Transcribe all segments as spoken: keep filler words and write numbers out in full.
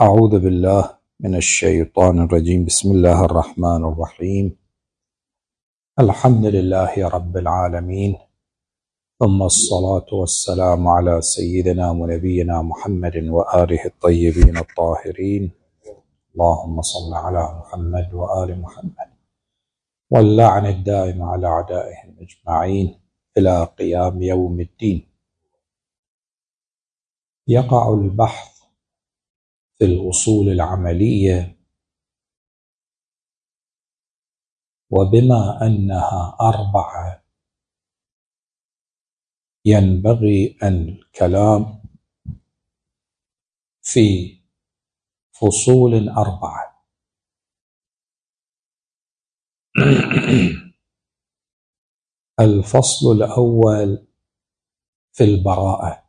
أعوذ بالله من الشيطان الرجيم. بسم الله الرحمن الرحيم. الحمد لله رب العالمين، ثم الصلاة والسلام على سيدنا ونبينا محمد وآله الطيبين الطاهرين. اللهم صل على محمد وآل محمد، واللعن الدائم على أعدائهم أجمعين إلى قيام يوم الدين. يقع البحث في الأصول العملية، وبما أنها أربعة ينبغي أن الكلام في فصول أربعة. الفصل الأول في البراءة،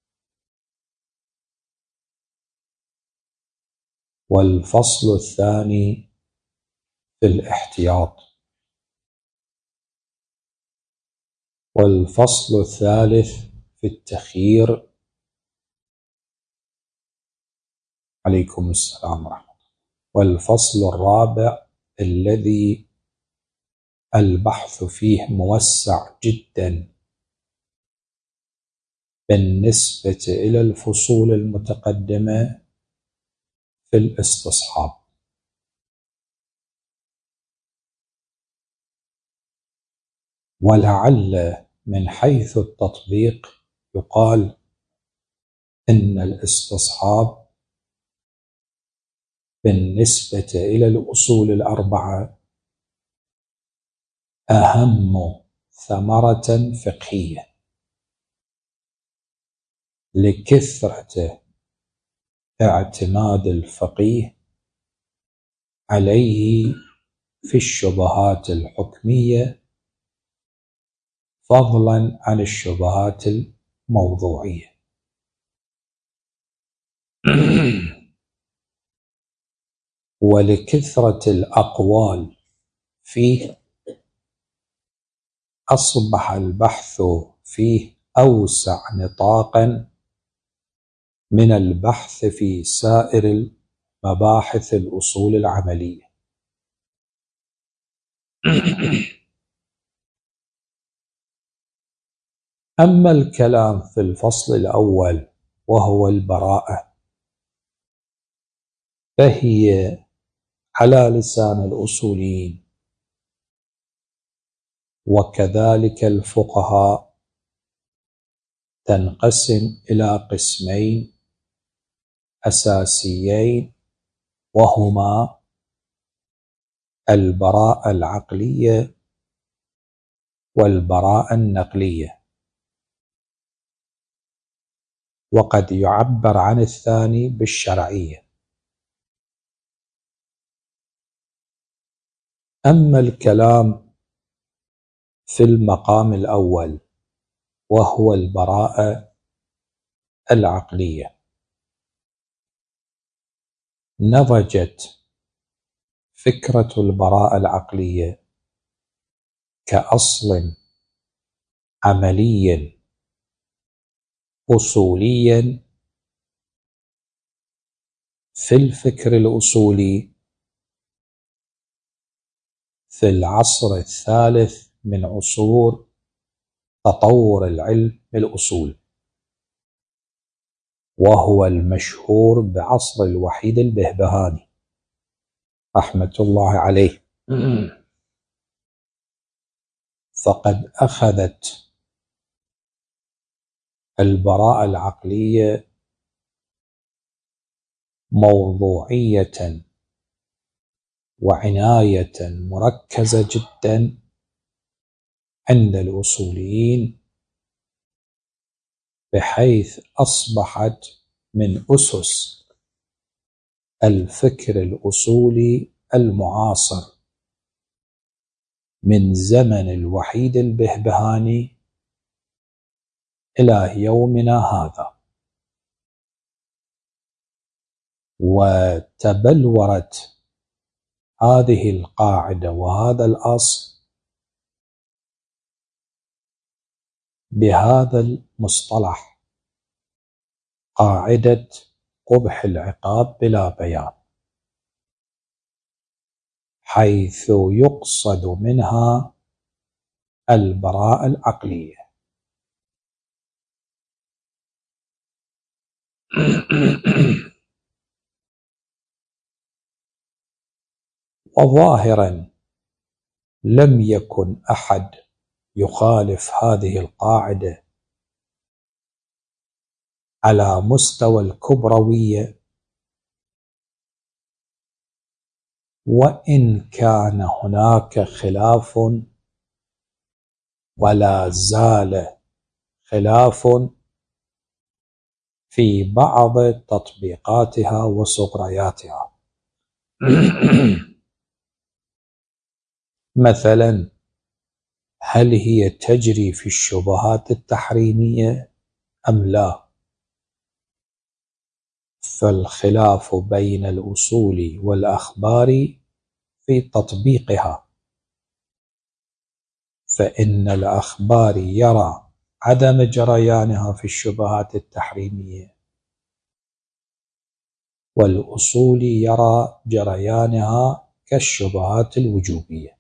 والفصل الثاني في الاحتياط، والفصل الثالث في التخيير. عليكم السلام ورحمة الله. والفصل الرابع الذي البحث فيه موسع جدا بالنسبة إلى الفصول المتقدمة في الاستصحاب. ولعل من حيث التطبيق يقال إن الاستصحاب بالنسبة إلى الأصول الأربعة أهم ثمرة فقهية، لكثرة اعتماد الفقيه عليه في الشبهات الحكمية فضلا عن الشبهات الموضوعية. ولكثرة الأقوال فيه أصبح البحث فيه أوسع نطاقا من البحث في سائر مباحث الأصول العملية. أما الكلام في الفصل الأول وهو البراءة، فهي على لسان الأصوليين وكذلك الفقهاء تنقسم إلى قسمين أساسيين، وهما البراءة العقلية والبراءة النقلية، وقد يعبر عن الثاني بالشرعية. أما الكلام في المقام الأول وهو البراءة العقلية، نضجت فكرة البراءة العقلية كأصل عملي أصولي في الفكر الأصولي في العصر الثالث من عصور تطور العلم الأصول، وهو المشهور بعصر الوحيد البهبهاني رحمة الله عليه. فقد أخذت البراءة العقلية موضوعية وعناية مركزة جدا عند الأصوليين، بحيث أصبحت من أسس الفكر الأصولي المعاصر من زمن الوحيد البهبهاني إلى يومنا هذا. وتبلورت هذه القاعدة وهذا الأصل بهذا المصطلح، قاعدة قبح العقاب بلا بيان، حيث يقصد منها البراءة العقلية. وظاهرا لم يكن أحد يخالف هذه القاعدة على مستوى الكبروية، وإن كان هناك خلاف ولا زال خلاف في بعض تطبيقاتها وصغرياتها. مثلا، هل هي تجري في الشبهات التحريمية أم لا؟ فالخلاف بين الأصول والأخبار في تطبيقها، فإن الأخبار يرى عدم جريانها في الشبهات التحريمية، والأصول يرى جريانها كالشبهات الوجوبية.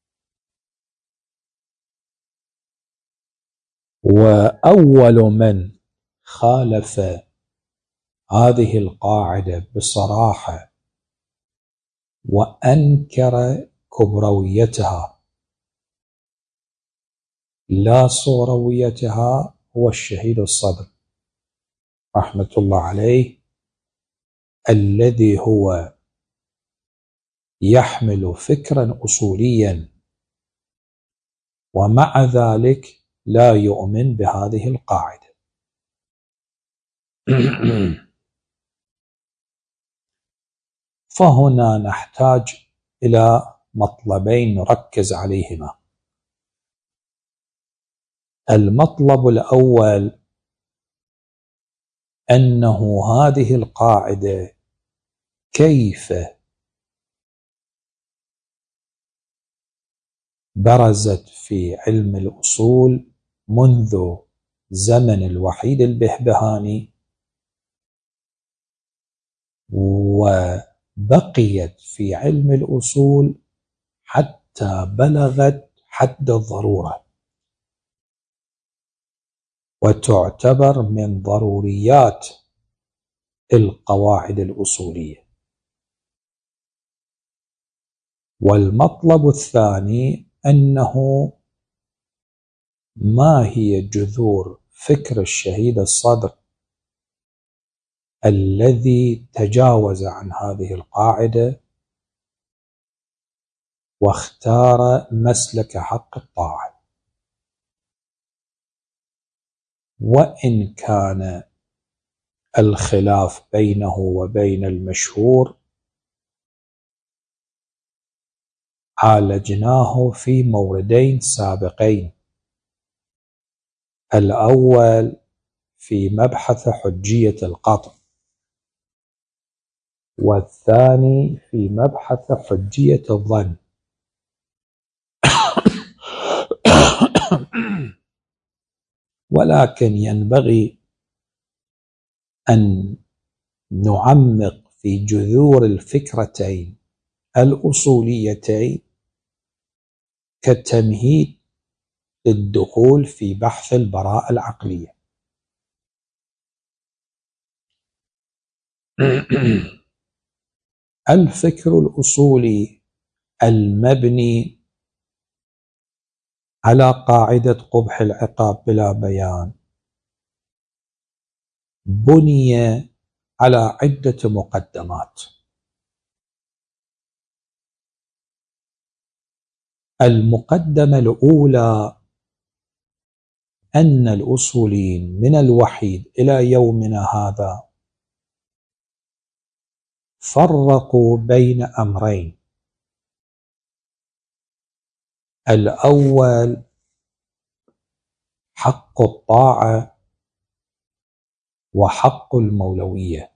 وأول من خالف هذه القاعدة بصراحة وأنكر كبرويتها لا صورويتها هو الشهيد الصدر رحمة الله عليه، الذي هو يحمل فكرا أصوليا ومع ذلك لا يؤمن بهذه القاعدة. فهنا نحتاج إلى مطلبين نركز عليهما. المطلب الأول أنه هذه القاعدة كيف برزت في علم الأصول منذ زمن الوحيد البهبهاني، وبقيت في علم الأصول حتى بلغت حد الضرورة، وتعتبر من ضروريات القواعد الأصولية. والمطلب الثاني أنه ما هي جذور فكر الشهيد الصدر الذي تجاوز عن هذه القاعدة واختار مسلك حق الطاعة. وإن كان الخلاف بينه وبين المشهور عالجناه في موردين سابقين، الأول في مبحث حجية القطع، والثاني في مبحث حجية الظن. ولكن ينبغي أن نعمق في جذور الفكرتين الأصوليتين كالتمهيد للدخول في بحث البراءة العقلية. الفكر الأصولي المبني على قاعدة قبح العقاب بلا بيان بني على عدة مقدمات. المقدمة الأولى أن الأصوليين من الوحيد إلى يومنا هذا فرقوا بين أمرين: الأول حق الطاعة وحق المولوية،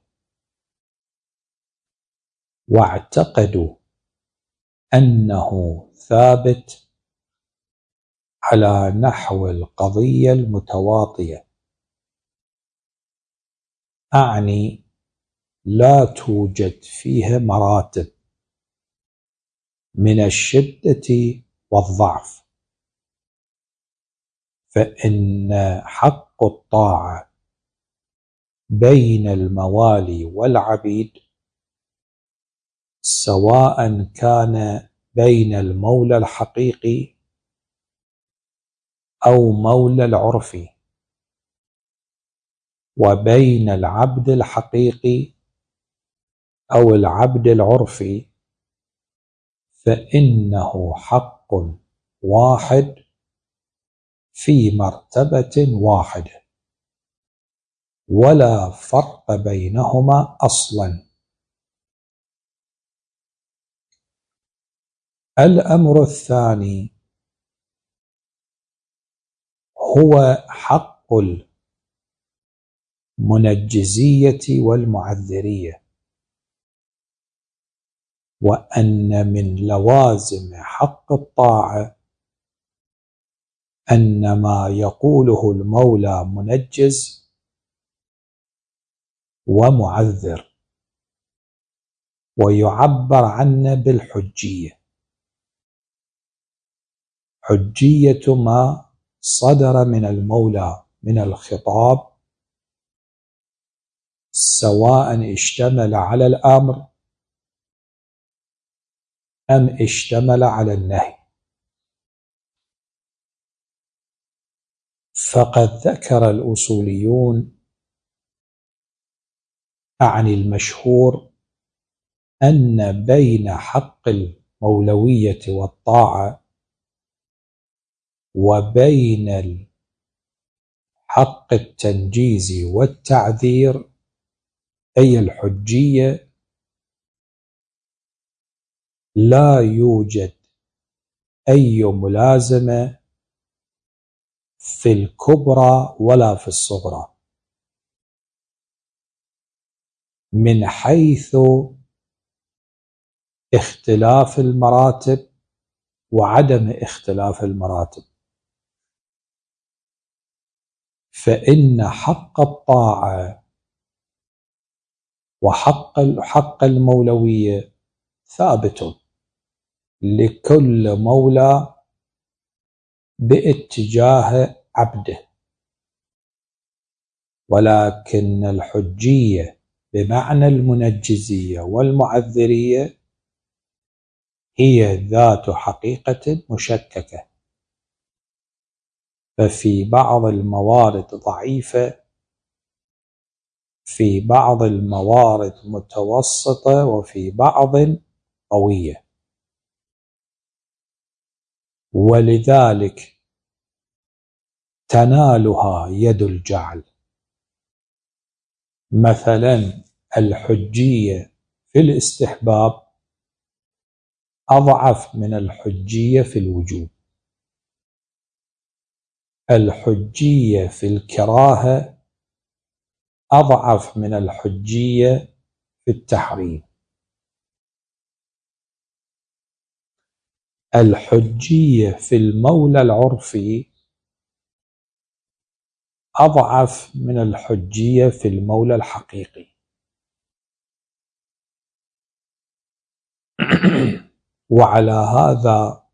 واعتقدوا أنه ثابت على نحو القضية المتواطية، أعني لا توجد فيها مراتب من الشدة والضعف، فإن حق الطاعة بين الموالي والعبيد سواء كان بين المولى الحقيقي أو مولى العرفي، وبين العبد الحقيقي أو العبد العرفي، فإنه حق واحد في مرتبة واحدة، ولا فرق بينهما أصلا. الأمر الثاني هو حق المنجزية والمعذرية، وأن من لوازم حق الطاعة أن ما يقوله المولى منجز ومعذر، ويعبر عنه بالحجية، حجية ما صدر من المولى من الخطاب، سواء اشتمل على الأمر أم اشتمل على النهي. فقد ذكر الأصوليون عن المشهور أن بين حق المولوية والطاعة وبين حق التنجيز والتعذير أي الحجية لا يوجد أي ملازمة في الكبرى ولا في الصغرى، من حيث اختلاف المراتب وعدم اختلاف المراتب. فإن حق الطاعة وحق حق المولوية ثابت لكل مولى باتجاه عبده، ولكن الحجية بمعنى المنجزية والمعذرية هي ذات حقيقة مشككة، ففي بعض الموارد ضعيفة، في بعض الموارد متوسطة، وفي بعض قوية. ولذلك تنالها يد الجعل. مثلا الحجية في الاستحباب أضعف من الحجية في الوجوب، الحجية في الكراهة أضعف من الحجية في التحريم، الحجية في المولى العرفي أضعف من الحجية في المولى الحقيقي. وعلى هذا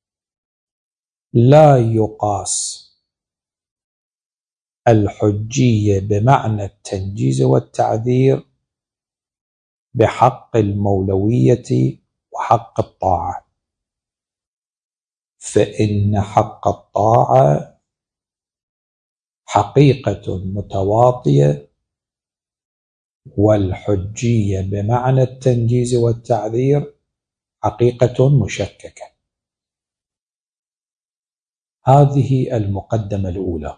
لا يقاس الحجية بمعنى التنجيز والتعذير بحق المولوية وحق الطاعة، فإن حق الطاعة حقيقة متواطية، والحجية بمعنى التنجيز والتعذير حقيقة مشككة. هذه المقدمة الأولى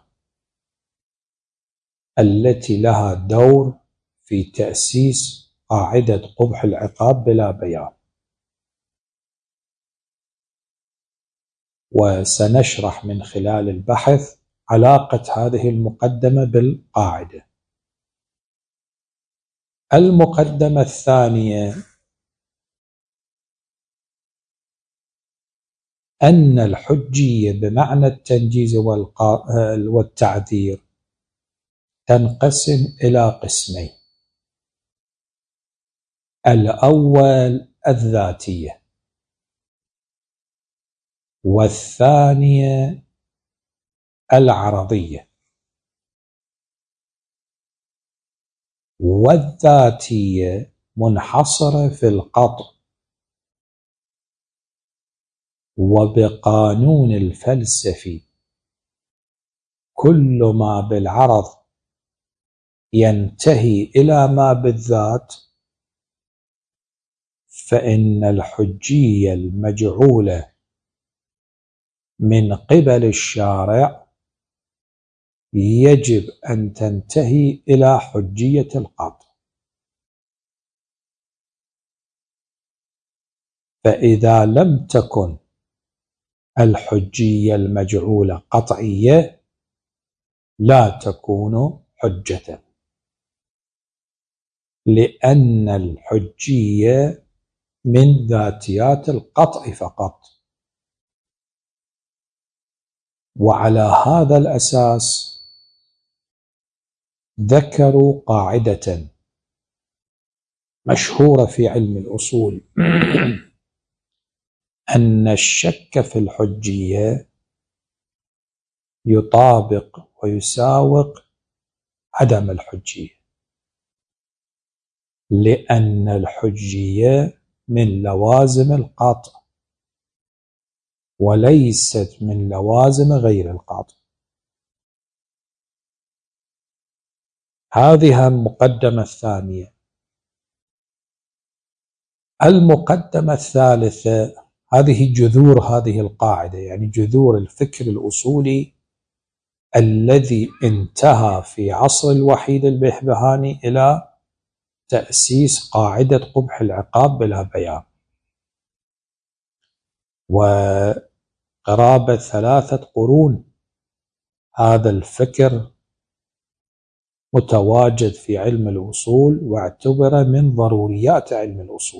التي لها دور في تأسيس قاعدة قبح العقاب بلا بيان، وسنشرح من خلال البحث علاقة هذه المقدمة بالقاعدة. المقدمة الثانية أن الحجية بمعنى التنجيز والتعذير تنقسم إلى قسمين: الأول الذاتية، والثانية العرضية. والذاتية منحصرة في القطع، وبقانون الفلسفي كل ما بالعرض ينتهي إلى ما بالذات، فإن الحجية المجعولة من قبل الشارع يجب أن تنتهي إلى حجية القطع. فإذا لم تكن الحجية المجعولة قطعية لا تكون حجة، لأن الحجية من ذاتيات القطع فقط. وعلى هذا الأساس ذكروا قاعدة مشهورة في علم الأصول أن الشك في الحجية يطابق ويساوق عدم الحجية، لأن الحجية من لوازم القطع وليست من لوازم غير القطع. هذه المقدمة الثانية. المقدمة الثالثة، هذه جذور هذه القاعدة، يعني جذور الفكر الأصولي الذي انتهى في عصر الوحيد البهبهاني إلى تأسيس قاعدة قبح العقاب بلا بيان. وقرابة ثلاثة قرون هذا الفكر متواجد في علم الأصول، واعتبر من ضروريات علم الأصول.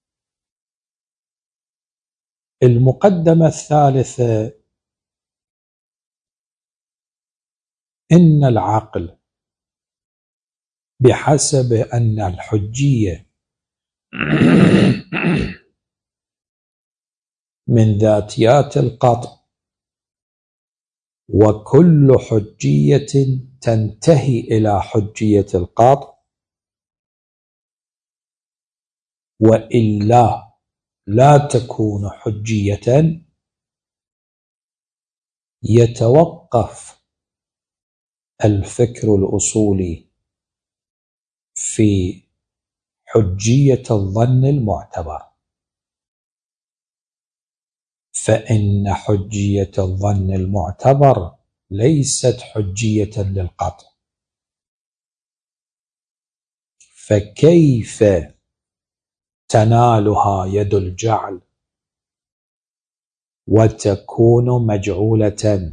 المقدمة الثالثة: إن العقل بحسب أن الحجية من ذاتيات القطع، وكل حجية تنتهي إلى حجية القطع، وإلا لا تكون حجية، يتوقف الفكر الأصولي في حجية الظن المعتبر، فإن حجية الظن المعتبر ليست حجية للقطع. فكيف تنالها يد الجعل وتكون مجعولة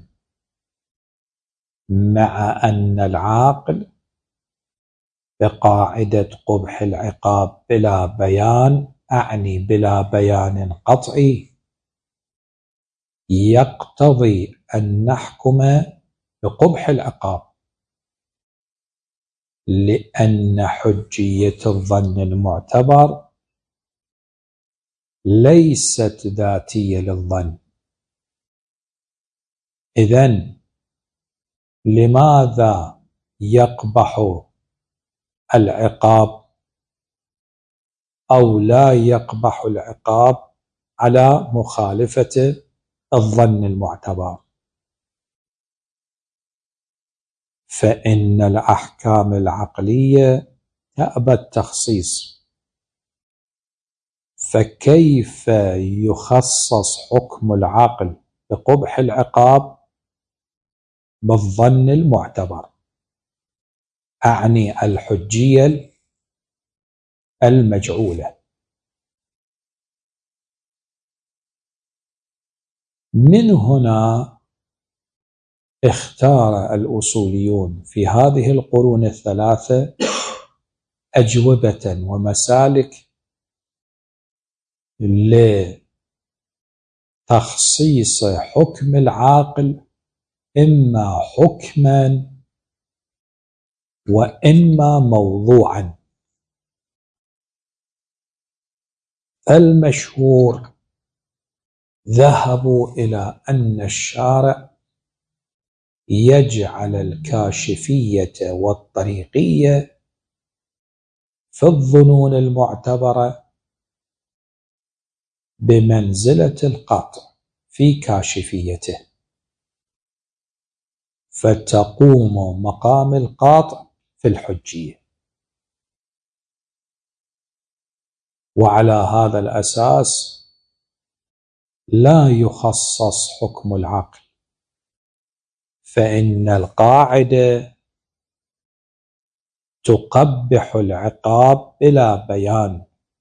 مع أن العاقل بقاعدة قبح العقاب بلا بيان، أعني بلا بيان قطعي، يقتضي أن نحكم بقبح العقاب، لأن حجية الظن المعتبر ليست ذاتية للظن. إذن لماذا يقبح العقاب أو لا يقبح العقاب على مخالفة الظن المعتبر؟ فإن الأحكام العقلية تأبى التخصيص، فكيف يخصص حكم العقل بقبح العقاب بالظن المعتبر، أعني الحجية المجعولة؟ من هنا اختار الأصوليون في هذه القرون الثلاثة أجوبة ومسالك لتخصيص حكم العاقل، إما حكما وإما موضوعا. المشهور ذهبوا إلى أن الشارع يجعل الكاشفية والطريقية في الظنون المعتبرة بمنزلة القطع في كاشفيته، فتقوم مقام القاطع في الحجية. وعلى هذا الأساس لا يخصص حكم العقل، فإن القاعدة تقبح العقاب بلا بيان،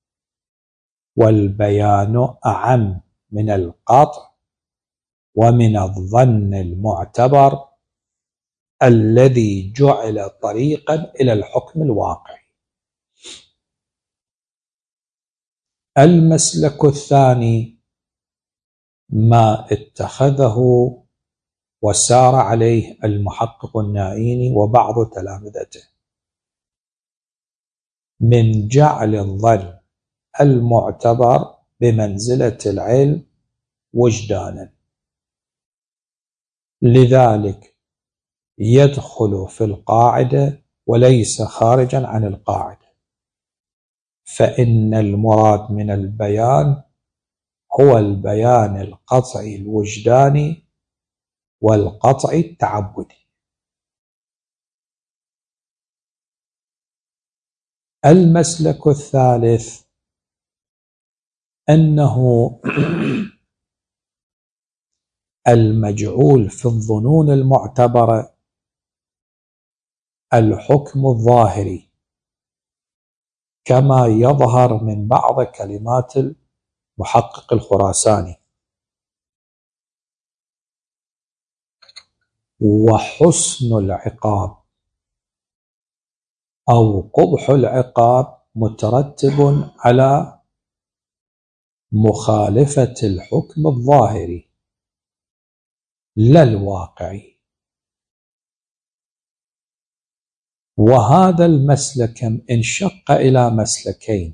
والبيان أعم من القطع ومن الظن المعتبر الذي جعل طريقا إلى الحكم الواقعي. المسلك الثاني ما اتخذه وسار عليه المحقق النائيني وبعض تلامذته من جعل الظن المعتبر بمنزلة العلم وجدانا، لذلك يدخل في القاعدة وليس خارجا عن القاعدة، فإن المراد من البيان هو البيان القطعي الوجداني والقطعي التعبدي. المسلك الثالث أنه المجعول في الظنون المعتبرة الحكم الظاهري، كما يظهر من بعض كلمات المحقق الخراساني. وحسن العقاب أو قبح العقاب مترتب على مخالفة الحكم الظاهري لا الواقعي. وهذا المسلك انشق إلى مسلكين: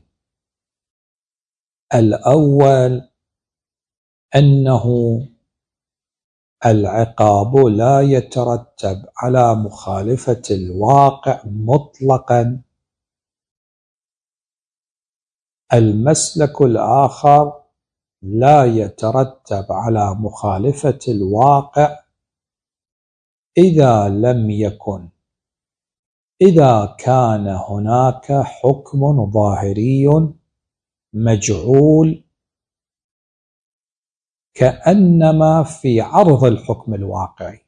الأول أنه العقاب لا يترتب على مخالفة الواقع مطلقا. المسلك الآخر لا يترتب على مخالفة الواقع إذا لم يكن إذا كان هناك حكم ظاهري مجعول كأنما في عرض الحكم الواقعي.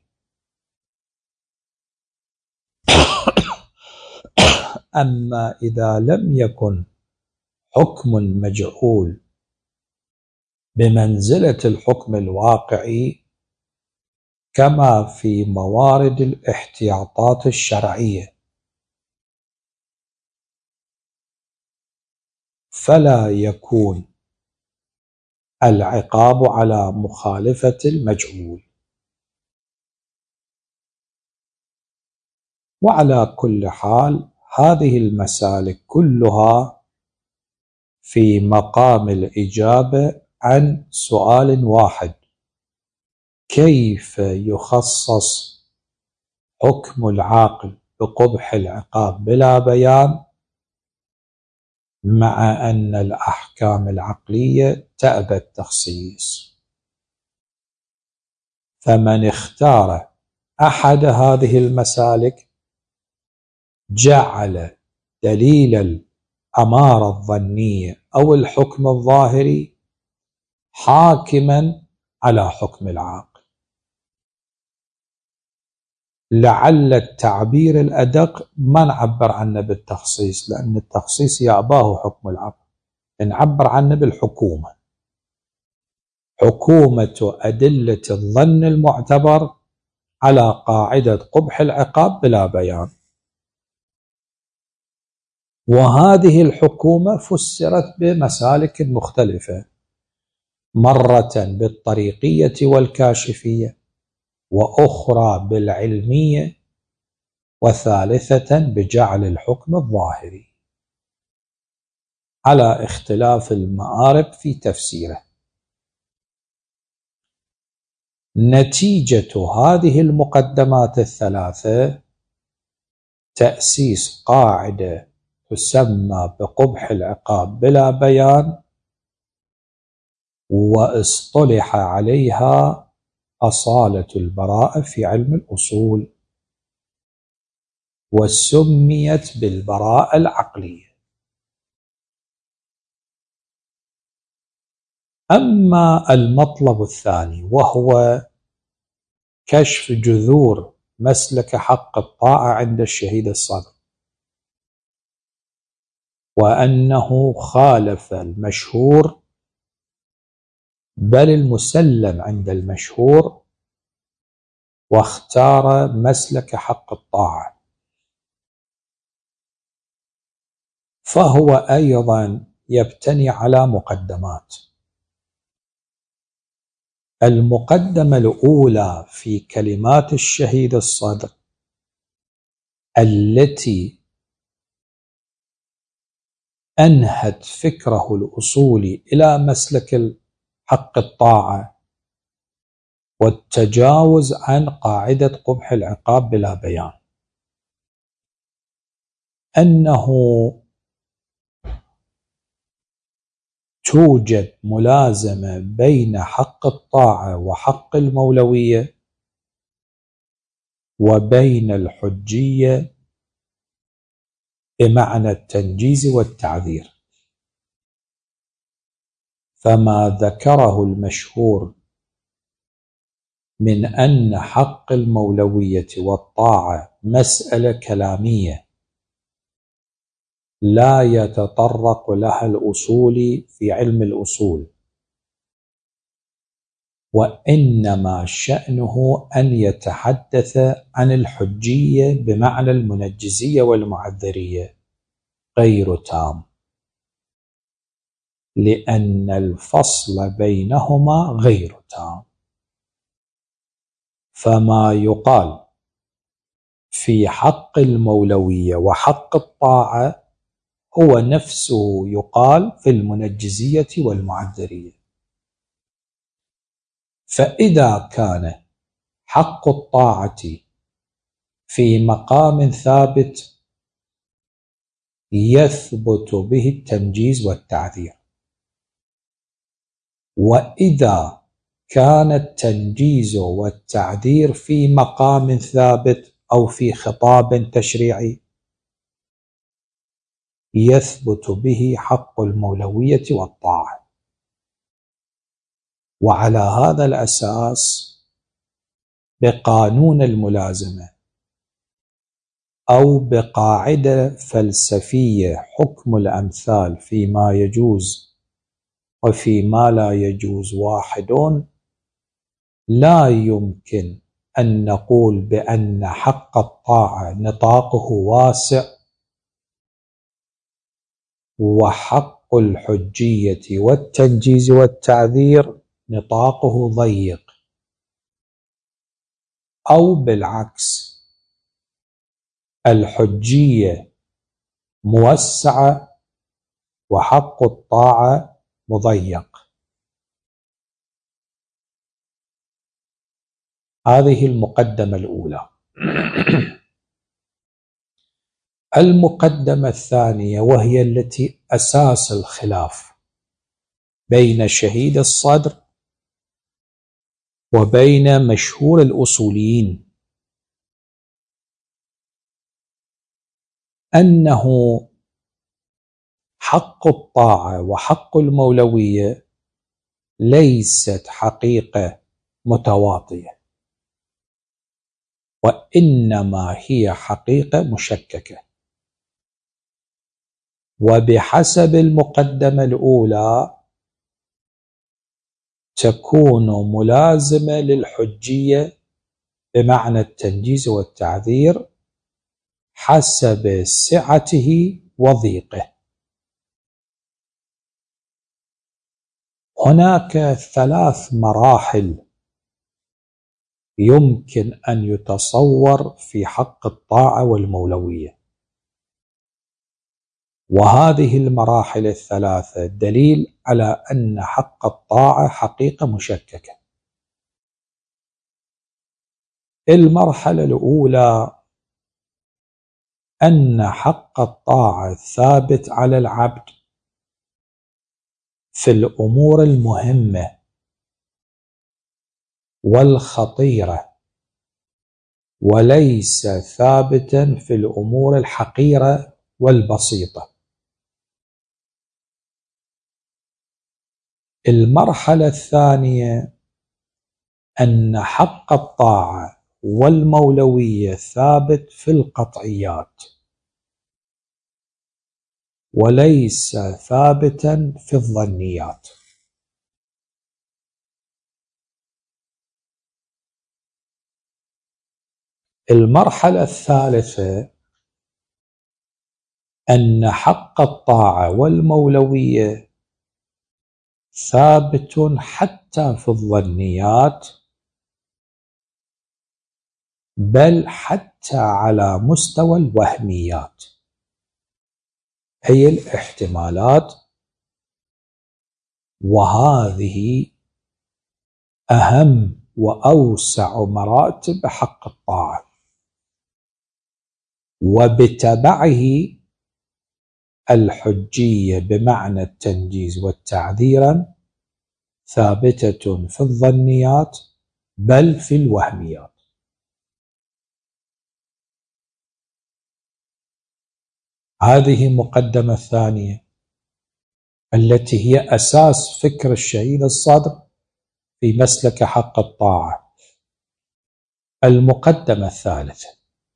أما إذا لم يكن حكم مجعول بمنزلة الحكم الواقعي كما في موارد الاحتياطات الشرعية، فلا يكون العقاب على مخالفة المجعول. وعلى كل حال هذه المسالك كلها في مقام الإجابة عن سؤال واحد: كيف يخصص حكم العاقل بقبح العقاب بلا بيان، مع أن الأحكام العقلية تأبى التخصيص؟ فمن اختار أحد هذه المسالك جعل دليل الأمارة الظنية أو الحكم الظاهري حاكما على حكم العاقل. لعل التعبير الأدق ما نعبر عنه بالتخصيص، لأن التخصيص يأباه حكم العقل، نعبر عنه بالحكومة. حكومة أدلة الظن المعتبر على قاعدة قبح العقاب بلا بيان. وهذه الحكومة فسرت بمسالك مختلفة، مرة بالطريقية والكاشفية، وأخرى بالعلمية، وثالثة بجعل الحكم الظاهري. على اختلاف المآرب في تفسيره. نتيجة هذه المقدمات الثلاثة تأسيس قاعدة تسمى بقبح العقاب بلا بيان، واصطلح عليها أصالة البراءة في علم الأصول، وسميت بالبراءة العقلية. أما المطلب الثاني وهو كشف جذور مسلك حق الطاعة عند الشهيد الصدر، وأنه خالف المشهور بل المسلم عند المشهور، واختار مسلك حق الطاعة، فهو أيضا يبتني على مقدمات. المقدمة الأولى في كلمات الشهيد الصدر التي أنهت فكره الأصولي إلى مسلك حق الطاعة والتجاوز عن قاعدة قبح العقاب بلا بيان، أنه توجد ملازمة بين حق الطاعة وحق المولوية وبين الحجية بمعنى التنجيز والتعذير. فما ذكره المشهور من أن حق المولوية والطاعة مسألة كلامية لا يتطرق لها الأصولي في علم الأصول، وإنما شأنه أن يتحدث عن الحجية بمعنى المنجزية والمعذرية غير تام، لأن الفصل بينهما غير تام. فما يقال في حق المولوية وحق الطاعة هو نفسه يقال في المنجزية والمعذرية. فإذا كان حق الطاعة في مقام ثابت يثبت به التنجيز والتعذير، وإذا كان التنجيز والتعذير في مقام ثابت أو في خطاب تشريعي يثبت به حق المولوية والطاعة. وعلى هذا الأساس بقانون الملازمة أو بقاعدة فلسفية حكم الأمثال فيما يجوز وفيما لا يجوز واحد، لا يمكن أن نقول بأن حق الطاعة نطاقه واسع وحق الحجية والتنجيز والتعذير نطاقه ضيق، أو بالعكس الحجية موسعة وحق الطاعة مضيق. هذه المقدمة الأولى. المقدمة الثانية وهي التي أساس الخلاف بين شهيد الصدر وبين مشهور الأصوليين، أنه حق الطاعة وحق المولوية ليست حقيقة متواطية، وإنما هي حقيقة مشككة. وبحسب المقدمة الأولى تكون ملازمة للحجية بمعنى التنجيز والتعذير حسب سعته وضيقه. هناك ثلاث مراحل يمكن أن يتصور في حق الطاعة والمولوية. وهذه المراحل الثلاثة دليل على أن حق الطاعة حقيقة مشككة. المرحلة الأولى أن حق الطاعة ثابت على العبد في الأمور المهمة والخطيرة، وليس ثابتا في الأمور الحقيرة والبسيطة. المرحلة الثانية أن حق الطاعة والمولوية ثابت في القطعيات، وليس ثابتا في الظنيات. المرحلة الثالثة أن حق الطاعة والمولوية ثابت حتى في الظنيات، بل حتى على مستوى الوهميات، هي الاحتمالات، وهذه أهم وأوسع مراتب حق الطاعة، وبتبعه الحجية بمعنى التنجيز والتعذير ثابتة في الظنيات بل في الوهميات. هذه مقدمة الثانية التي هي أساس فكر الشهيد الصادق في مسلك حق الطاعة. المقدمة الثالثة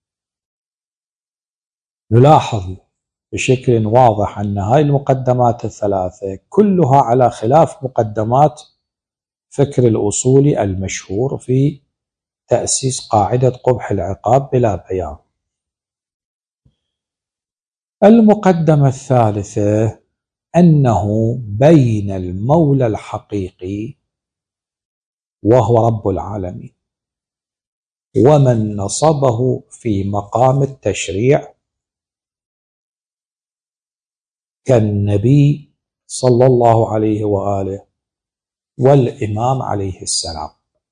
نلاحظ بشكل واضح أن هاي المقدمات الثلاثة كلها على خلاف مقدمات فكر الأصولي المشهور في تأسيس قاعدة قبح العقاب بلا بيان. المقدمة الثالثة أنه بين المولى الحقيقي وهو رب العالمين ومن نصبه في مقام التشريع كالنبي صلى الله عليه وآله والإمام عليه السلام.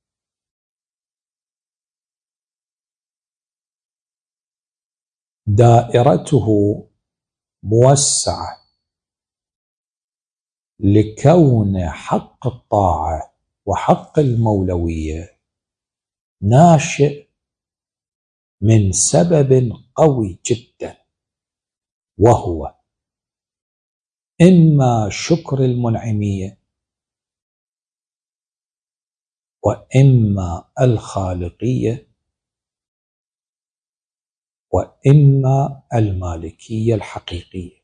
دائرته موسعة لكون حق الطاعة وحق المولوية ناشئ من سبب قوي جدا، وهو إما شكر المنعمية وإما الخالقية وإما المالكية الحقيقية.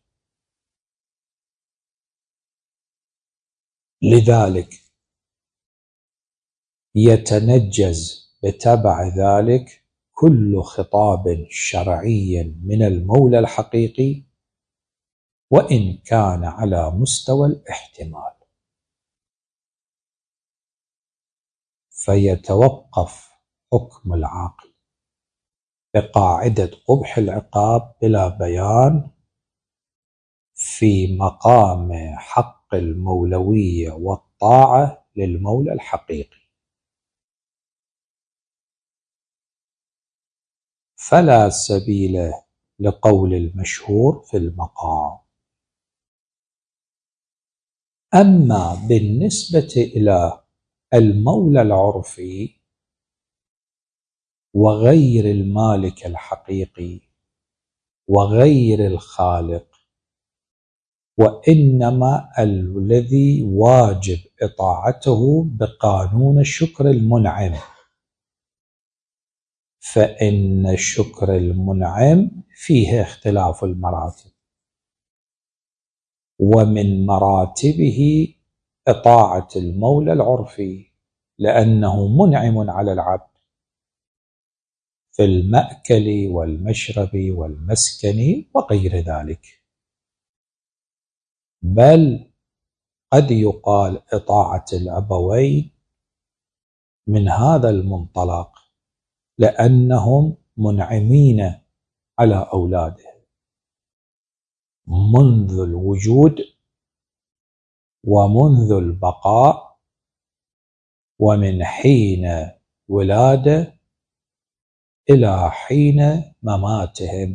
لذلك يتنجز بتبع ذلك كل خطاب شرعي من المولى الحقيقي وإن كان على مستوى الاحتمال، فيتوقف حكم العاقل بقاعدة قبح العقاب بلا بيان في مقام حق المولوية والطاعة للمولى الحقيقي، فلا سبيل لقول المشهور في المقام. أما بالنسبة إلى المولى العرفي وغير المالك الحقيقي وغير الخالق، وإنما الذي واجب إطاعته بقانون الشكر المنعم، فإن الشكر المنعم فيه اختلاف المراتب، ومن مراتبه إطاعة المولى العرفي لأنه منعم على العبد في المأكل والمشرب والمسكن وغير ذلك، بل قد يقال إطاعة الأبوين من هذا المنطلق لأنهم منعمين على أولادهم. منذ الوجود ومنذ البقاء ومن حين ولادة إلى حين مماتهم،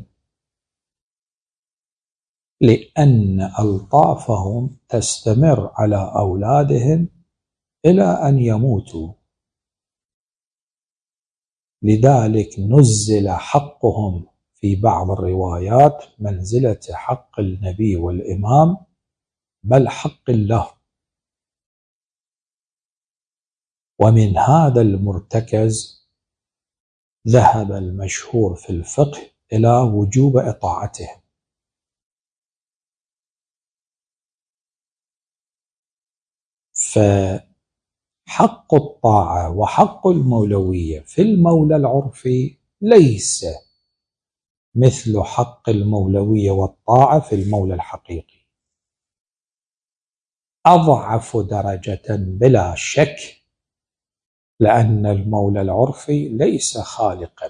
لأن ألطافهم تستمر على أولادهم إلى أن يموتوا. لذلك نزل حقهم في بعض الروايات منزلة حق النبي والإمام، بل حق الله. ومن هذا المرتكز ذهب المشهور في الفقه إلى وجوب إطاعتهم. فحق الطاعة وحق المولوية في المولى العرفي ليس مثل حق المولوية والطاعة في المولى الحقيقي، أضعف درجة بلا شك، لأن المولى العرفي ليس خالقا.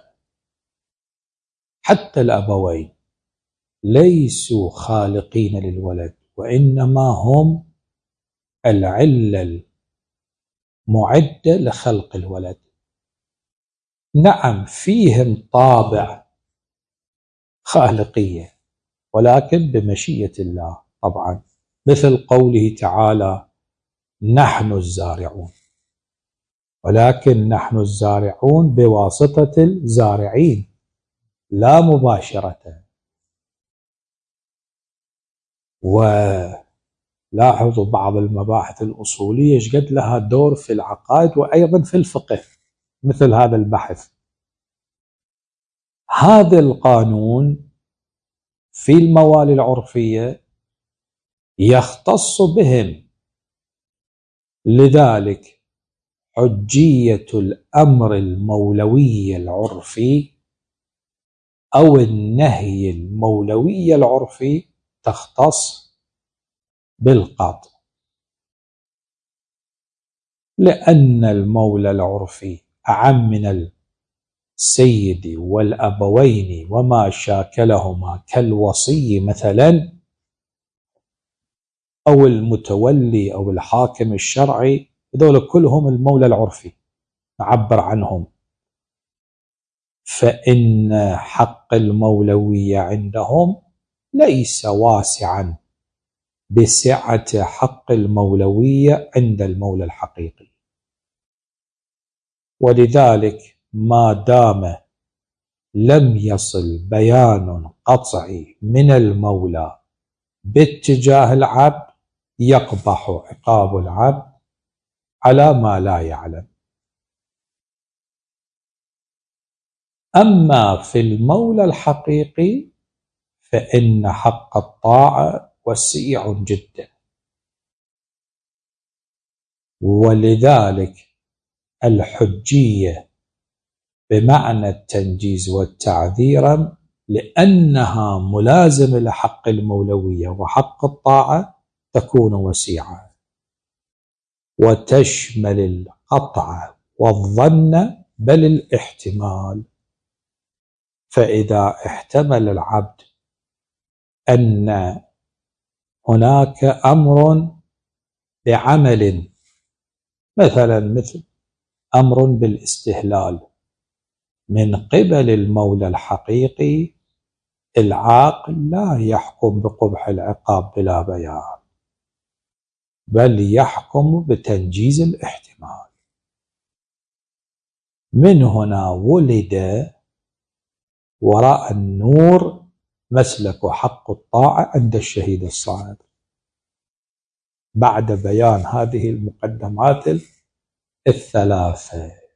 حتى الأبوين ليسوا خالقين للولد، وإنما هم العلة المعدة لخلق الولد. نعم فيهم طابع خالقية، ولكن بمشيئة الله طبعا، مثل قوله تعالى نحن الزارعون، ولكن نحن الزارعون بواسطة الزارعين لا مباشرة. ولاحظوا بعض المباحث الأصولية شقد لها دور في العقائد وأيضا في الفقه، مثل هذا البحث. هذا القانون في الموالي العرفية يختص بهم، لذلك حجية الأمر المولوي العرفي أو النهي المولوي العرفي تختص بالقاطع، لأن المولى العرفي أعم من السيد والأبوين وما شاكلهما كالوصي مثلا، أو المتولي أو الحاكم الشرعي، هذول كلهم المولى العرفي نعبر عنهم. فإن حق المولوية عندهم ليس واسعا بسعة حق المولوية عند المولى الحقيقي. ولذلك ما دام لم يصل بيان قطعي من المولى باتجاه العبد يقبح عقاب العبد على ما لا يعلم. أما في المولى الحقيقي فإن حق الطاعة وسيع جدا، ولذلك الحجية بمعنى التنجيز والتعذير لأنها ملازمة لحق المولوية وحق الطاعة تكون وسيعة، وتشمل القطع والظن بل الاحتمال. فإذا احتمل العبد أن هناك أمر بعمل، مثلا مثل أمر بالاستهلال من قبل المولى الحقيقي، العاقل لا يحكم بقبح العقاب بلا بيان، بل يحكم بتنجيز الاحتمال. من هنا ولد وراء النور مسلك حق الطاعة عند الشهيد الصادق، بعد بيان هذه المقدمات الثلاثة.